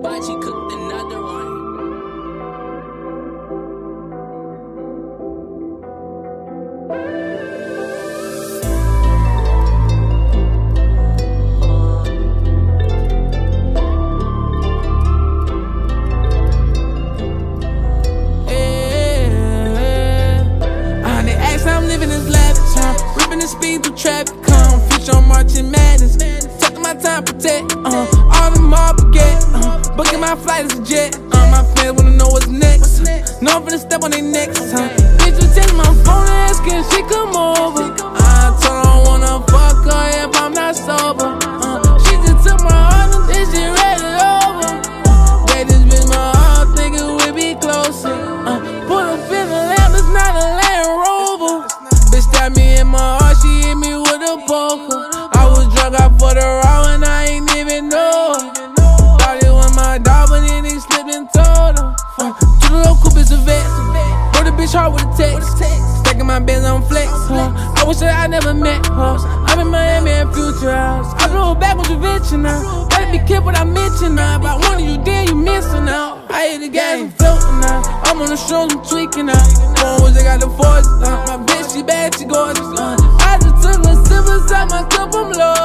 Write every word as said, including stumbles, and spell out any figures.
hibachi cooked another one. Speed through traffic, come future on marching madness. Taking my time, protect, uh, all the mob get, uh, booking my flight as a jet. Uh, my fans wanna know what's next. Know I'm finna step on their necks. Uh, bitch, you take my phone and ask if she come over. I told her I don't wanna fuck her if I'm not sober. Uh, she just took my heart and then she read it over. Uh, gave this bitch my heart, thinking we'd be closer. Uh, put a in the lamp, it's not a Land Rover. Bitch stabbed me in my heart, she hit me with a poker. I was drunk out for the raw and I ain't even know. Thought it was my dog, but then he slipped and told her. Uh, two little coupe is a vet. Wrote a bitch hard with a text. Stacking my bands on flex. Huh? I wish that I never met her. I'm in Miami at Future House. I blew it back with your venture now. Gotta be careful what I mention now. About one of you, then you missing out. I hit the gas, I'm floating now. I'm on the shrooms, I'm tweaking out. One was they got the force. Uh, my bitch, she bad, she gorgeous. Uh, I just took a sip inside my cup, I'm low.